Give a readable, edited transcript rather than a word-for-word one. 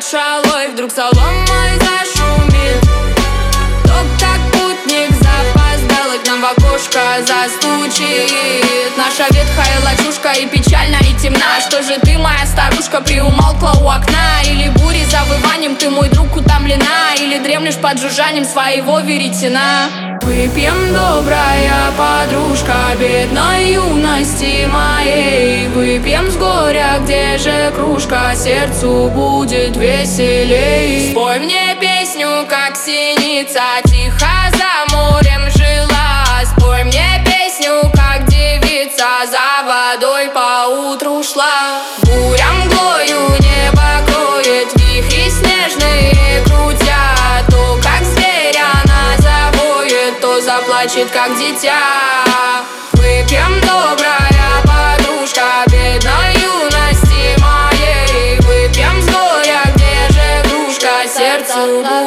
шалой, вдруг салон мой зашумит. Ток как путник запоздалый к нам в окошко застучит. Наша ветхая лачушка и печальна, и темна. Что же ты, моя старушка, приумолкла у окна? Или бури завыванием ты, мой друг, утомлена? Или дремлешь под жужжанием своего веретена? Выпьем, добрая подружка, бедной юности моей. Выпьем с горя, где же кружка, сердцу будет веселей. Спой мне песню, как синица, тихо за морем жила. Спой мне песню, как девица за водой поутру шла. Буря мглою небо кроет, вихри снежные крутят. То, как зверь она завоет, то заплачет, как дитя. Выпьем, добрая подружка, бедной юности моей. Выпьем с горя, где же кружка, сердцу